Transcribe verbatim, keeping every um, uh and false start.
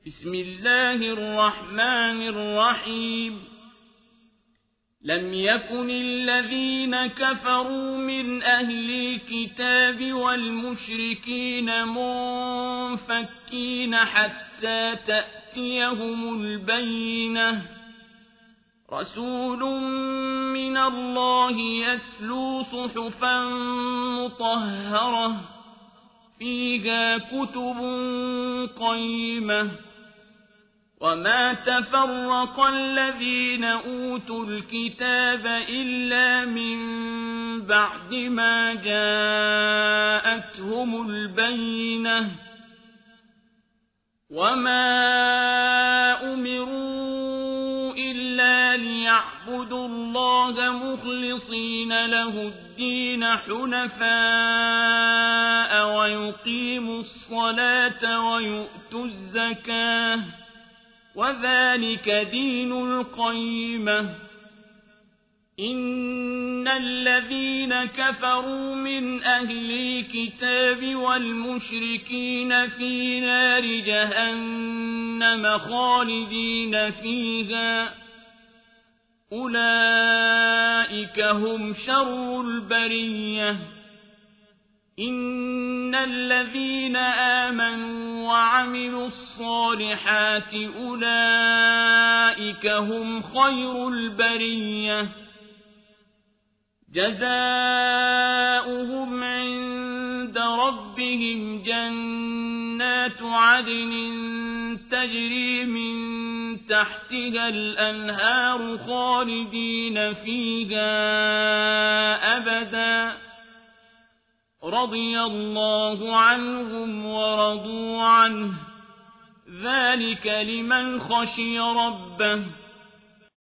بسم الله الرحمن الرحيم لم يكن الذين كفروا من أهل الكتاب والمشركين منفكين حتى تأتيهم البينة رسول من الله يتلو صحفا مطهرة فيها كتب قيمة وما تفرق الذين أوتوا الكتاب إلا من بعد ما جاءتهم البينة وما أمروا إلا ليعبدوا الله مخلصين له الدين حنفاء ويقيموا الصلاة ويؤتوا الزكاة وذلك دين القيمة إن الذين كفروا من أهل الكتاب والمشركين في نار جهنم خالدين فيها أولئك هم شر البرية إن الذين آمنوا وعملوا الصالحات أولئك هم خير البرية جزاؤهم عند ربهم جنات عدن تجري من تحتها الأنهار خالدين فيها أبدا رضي الله عنهم ورضوا عنه ذلك لمن خشي ربه